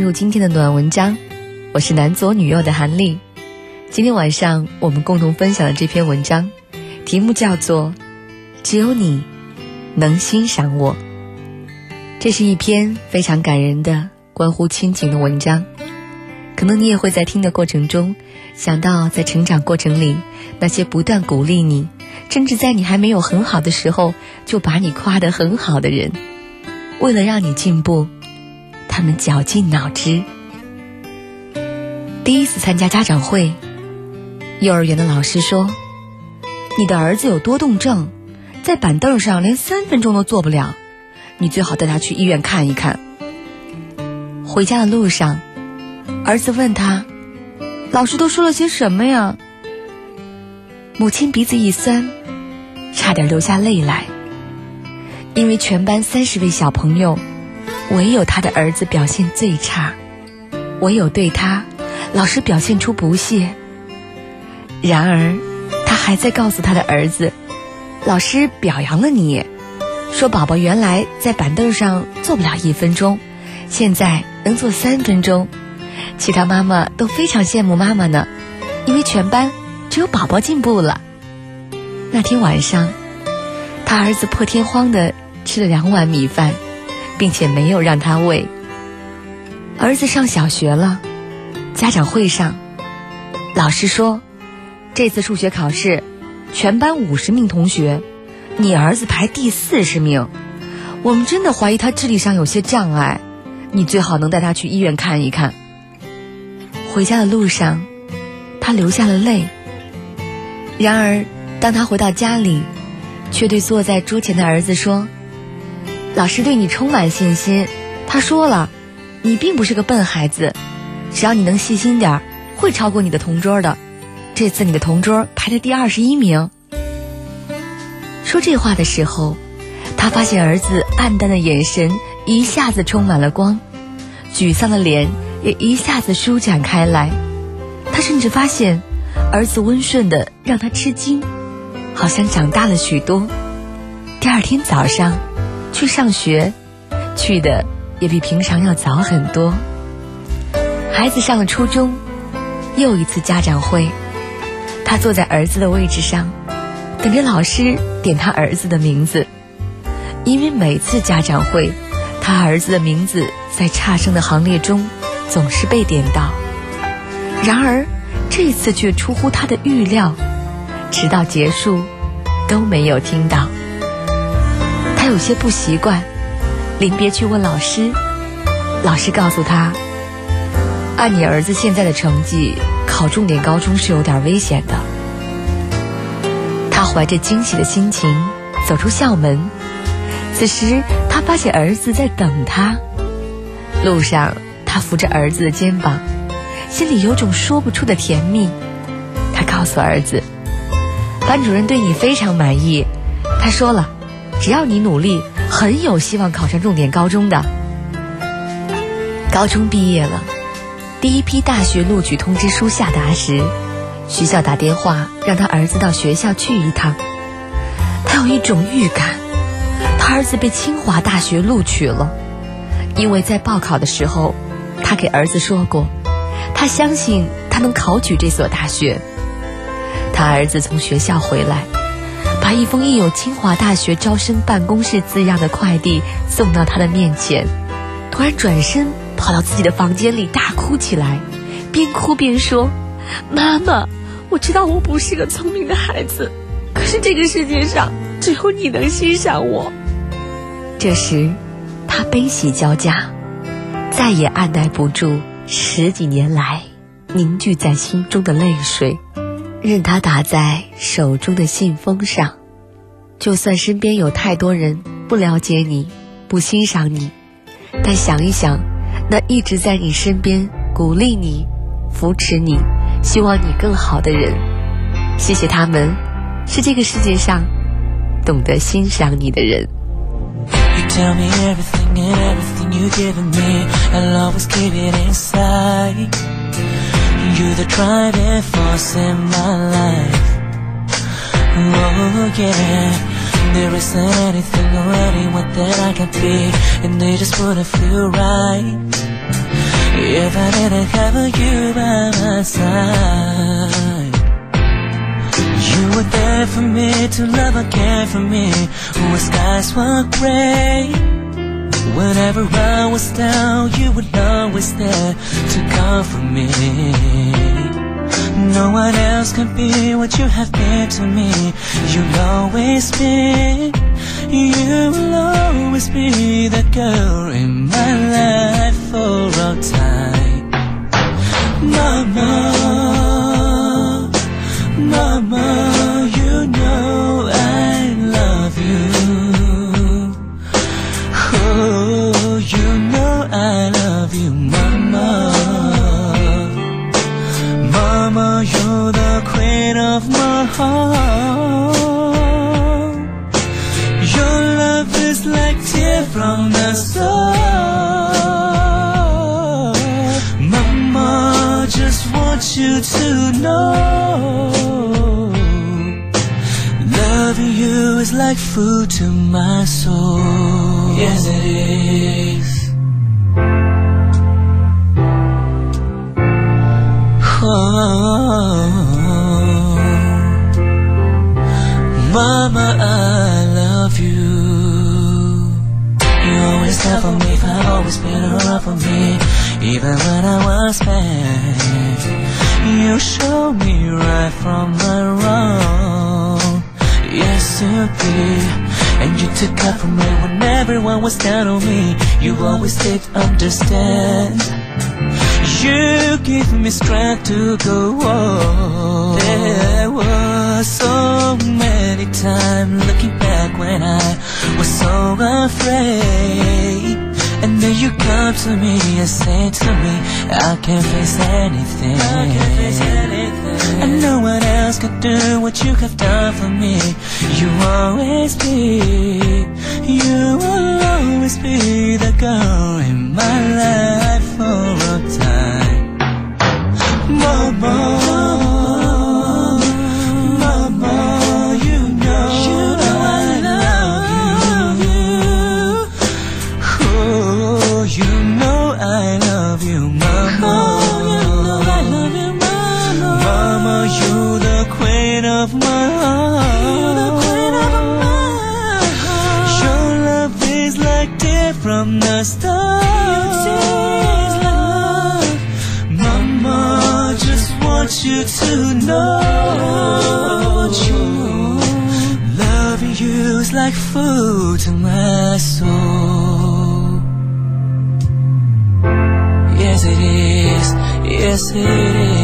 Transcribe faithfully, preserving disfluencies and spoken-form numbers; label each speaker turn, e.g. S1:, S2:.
S1: 入今天的暖文章，我是男左女右的韩丽。今天晚上我们共同分享的这篇文章，题目叫做只有你能欣赏我。这是一篇非常感人的关乎亲情的文章，可能你也会在听的过程中想到在成长过程里那些不断鼓励你，甚至在你还没有很好的时候就把你夸得很好的人，为了让你进步，他们绞尽脑汁。第一次参加家长会，幼儿园的老师说，你的儿子有多动症，在板凳上连三分钟都坐不了，你最好带他去医院看一看。回家的路上，儿子问他，老师都说了些什么呀？母亲鼻子一酸，差点流下泪来，因为全班三十位小朋友，唯有他的儿子表现最差，唯有对他，老师表现出不屑。然而他还在告诉他的儿子，老师表扬了你，说宝宝原来在板凳上坐不了一分钟，现在能坐三分钟。其他妈妈都非常羡慕妈妈呢，因为全班只有宝宝进步了。那天晚上，他儿子破天荒地吃了两碗米饭，并且没有让他喂。儿子上小学了，家长会上，老师说，这次数学考试，全班五十名同学，你儿子排第四十名，我们真的怀疑他智力上有些障碍，你最好能带他去医院看一看。回家的路上，他流下了泪。然而当他回到家里，却对坐在桌前的儿子说，老师对你充满信心，他说了，你并不是个笨孩子，只要你能细心点，会超过你的同桌的，这次你的同桌排在第二十一名。说这话的时候，他发现儿子暗淡的眼神一下子充满了光，沮丧的脸也一下子舒展开来。他甚至发现儿子温顺的让他吃惊，好像长大了许多。第二天早上去上学，去的也比平常要早很多。孩子上了初中，又一次家长会，他坐在儿子的位置上，等着老师点他儿子的名字。因为每次家长会，他儿子的名字在差生的行列中总是被点到，然而这次却出乎他的预料，直到结束都没有听到。他有些不习惯，临别去问老师，老师告诉他，按你儿子现在的成绩，考重点高中是有点危险的。他怀着惊喜的心情走出校门，此时他发现儿子在等他。路上他扶着儿子的肩膀，心里有种说不出的甜蜜。他告诉儿子，班主任对你非常满意，他说了，只要你努力，很有希望考上重点高中的。高中毕业了，第一批大学录取通知书下达时，学校打电话让他儿子到学校去一趟。他有一种预感，他儿子被清华大学录取了，因为在报考的时候，他给儿子说过，他相信他能考取这所大学。他儿子从学校回来，把一封印有清华大学招生办公室字样的快递送到他的面前，突然转身跑到自己的房间里大哭起来，边哭边说，妈妈，我知道我不是个聪明的孩子，可是这个世界上只有你能欣赏我。这时他悲喜交加，再也按耐不住十几年来凝聚在心中的泪水，任它打在手中的信封上。就算身边有太多人不了解你，不欣赏你，但想一想，那一直在你身边鼓励你、扶持你、希望你更好的人，谢谢他们，是这个世界上懂得欣赏你的人。
S2: You tell me everything and everything you've given me, I'll always keep it inside. You're the driving force in my life. Oh yeah, there isn't anything or anyone that I can be, and they just wouldn't feel right. if I didn't have you by my side. You were there for me, to love and care for me, when skies were gray. Whenever I was down, you were always there to comfort me. No one else can be what you have been to me. You'll always be, you will always be that girl in my life for all time. Mama, Mama, you know I love you. Oh, you know I love you, Mama. Mama, you're the queen of my heart. Your love is like tear from the star. Mama, just want you to know, loving you is like food to my soul. Yes, it is. Oh, Mama, I love you. You always there for me, I've always been around for me, even when I was bad. You showed me right from my wrong. Yes, you did. And you took up for me when everyone was down on me. You always did understand. You gave me strength to go on. There was so many times looking back when I was so afraid, and then you come to me and say to me, I can't face anything. I can't face anything. And no one else can do what you have done for me. You always be, you will always be the girl in my life for a time. Mama, Mama, you know, you know I love you. Oh, you know I love you, Mama. Oh, you know I love you, Mama. Mama, you're the queen of my heart. You're the queen of my heart. Your love is like tear from the start. Mama, just want you to know, you know, loving you is like food to my soul. Yes, it is. Yes, it is.